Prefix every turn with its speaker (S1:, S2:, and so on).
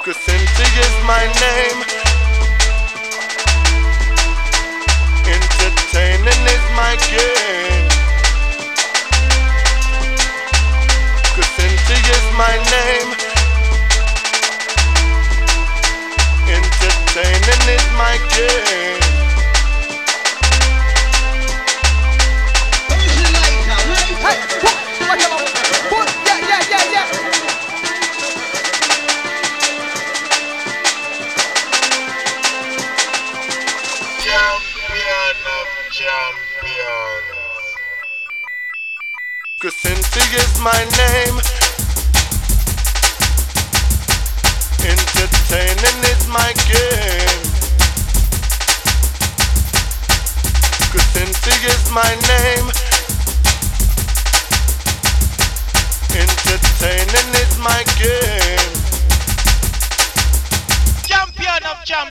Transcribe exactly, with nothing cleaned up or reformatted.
S1: Kusinti is my name. Entertaining is my game. Kusinti is my name. Entertaining is my game.
S2: Hey, put, what the put, yeah, yeah, yeah, yeah.
S1: Champion of champions. Kusinti is my name. Entertaining is my game. Kusinti is my name. Entertaining is my game.
S3: Champion of champions.